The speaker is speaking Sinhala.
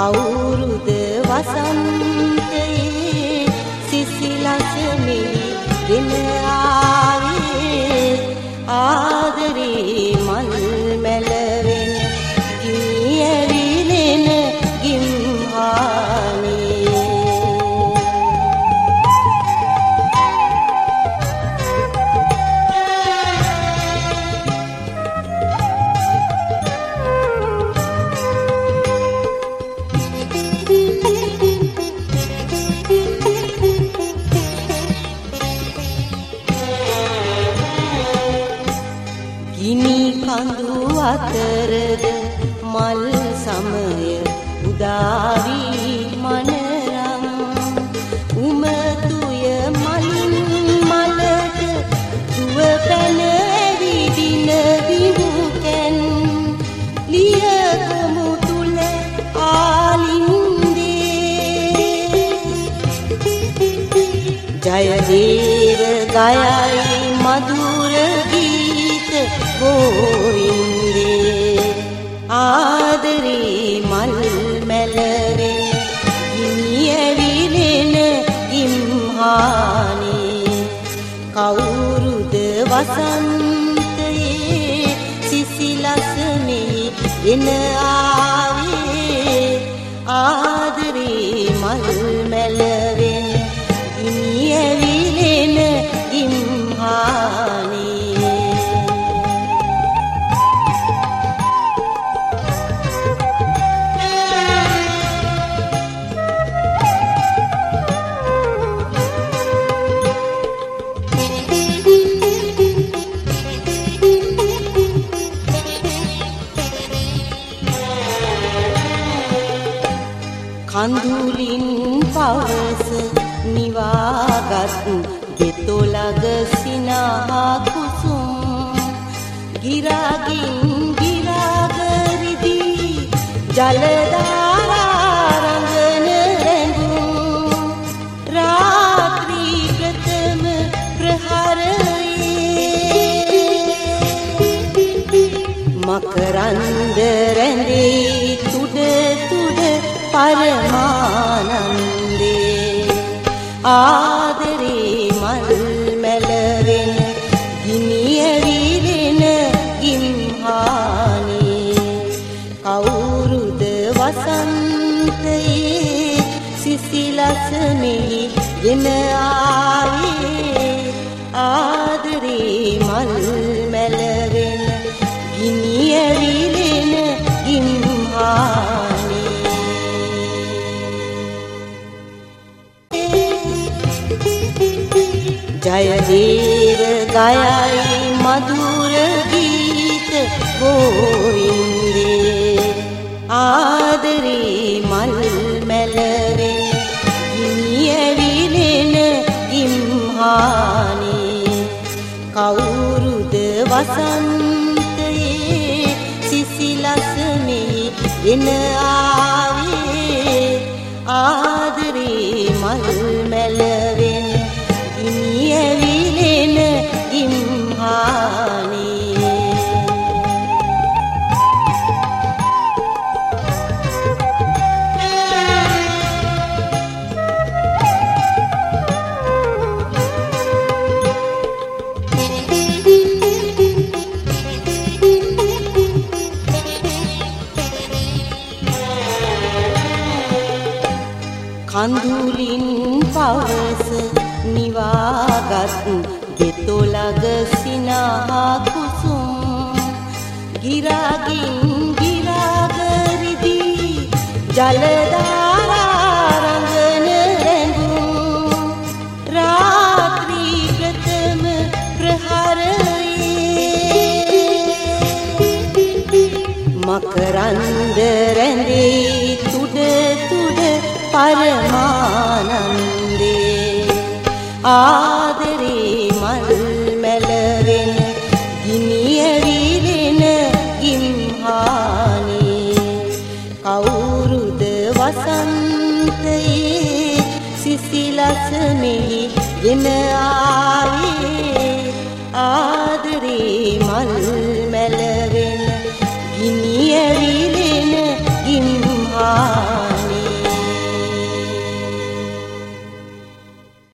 කවුරුද වසන්තයේ සිසිලස මෙහෙගෙන ආවේ ආදරේ මල් මැලවෙන ගිනි ඇවිලෙන ගිම්හානේ කඳු අතරද මල් සමය උදාවී මනරම් උමතුය මලින් මලට දුව පැන ඇවිදින විමුකෙන් ලියකමු තුල ආලින්දේ ජයදේව ගයයි මధుර ගීත ගෝවින්දේ ආදරේ මල් මැලවෙන ගිනි ඇවිලෙන ගිම්හානේ කවුරුද වසන්තයේ සිසිලස මෙහෙගෙන ආවේ ආදරේ මල් මැලවෙන ගිනි ඇවිලෙන ගිම්හානේ කඳුලින් පවස නිවාගත් දෙතොලග සිනහා කුසුම් ගිරාගින් ගිරාගරිදි ජලධාරා රඟන රැඟුම් රාත්‍රී ප්‍රථම ප්‍රහරයේ මකරන්ද රැඳේ තුඩ තුඩ පරමානන්දේ ආදරේ මල් මැලවෙන ගිනි ඇවිලෙන ගිම්හානේ කවුරුද වසන්තයේ සිසිලස මෙහෙගෙන ආවේ ආදරේ මල් මැලවෙන ගිනි ඇවිලෙන ගිම්හානේ ජයදේව ගයයි මధుර ගීත ගෝවින්දේ ආදරේ මල් මැලවෙන ගිනි ඇවිලෙන ගිම්හානේ කවුරුද වසන්තයේ සිසිලස මෙහෙගෙන ආවේ ආදරේ මල් මැලවෙන ගිනි ඇවිලෙන ගිම්හානේ කඳුලින් පවස නිවාගත් දෙතොලග සිනහා කුසුම් ගිරාගින් ගිරාගරිදි ජලධාරා රඟන රැඟුම් රාත්‍රී ප්‍රථම ප්‍රහරයේ මකරන්ද රැඳේ තුඩ තුඩ පරමානන්දේ ආදරේ මල් මැලවෙන ගිනි ඇවිලෙන ගිම්හානේ කවුරුද වසන්තයේ සිසිලස මෙහෙගෙන ආවේ ආදරේ මල්